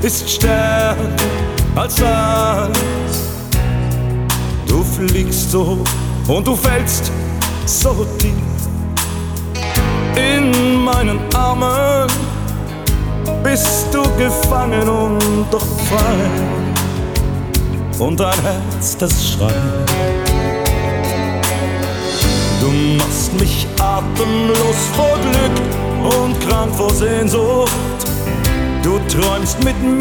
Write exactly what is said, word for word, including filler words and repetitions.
ist stärker als alles. Du fliegst so hoch und du fällst so tief in meinen Armen. Bist du gefangen und doch frei, und dein Herz, das schreit. Du machst mich atemlos vor Glück und krank vor Sehnsucht. Du träumst mit